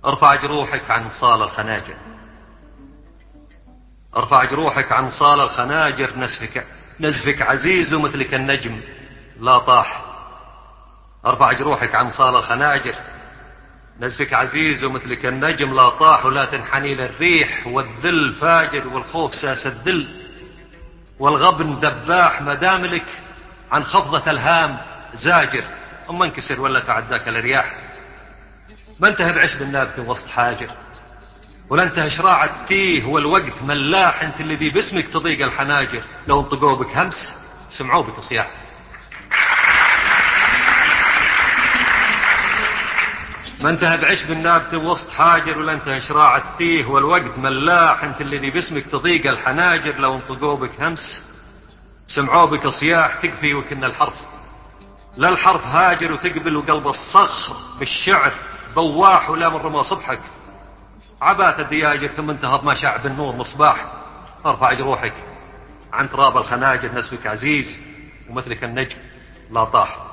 ارفع جروحك عن صال الخناجر، ارفع جروحك عن صال الخناجر، نزفك عزيز مثلك النجم لا طاح. ارفع جروحك عن صال الخناجر، نزفك عزيز مثلك النجم لا طاح. ولا تنحني للريح والذل فاجر والخوف ساس الذل والغبن ذباح، مداملك عن خفضة الهام زاجر. أما انكسر ولا تعداك الرياح، ما انتهى بعشب النابت وسط حاجر، ولا انتهى شراع التيه والوقت ملاح. انت الذي باسمك تضيق الحناجر، لو انطقوا بك همس سمعوا بك صياح. ما انتهى بعشب النابت وسط حاجر، ولا انتهى شراع التيه والوقت ملاح. انت الذي باسمك تضيق الحناجر، لو انطقوا بك همس سمعوا بك صياح. تكفي وكن الحرف لا الحرف هاجر، وتقبل وقلب الصخر بالشعر بواح. ولا من رمى صبحك عبات الدياجر، ثم انتهض ما شع بالنور مصباح. ارفع جروحك عن تراب الخناجر، نسفك عزيز ومثلك النجم لا طاح.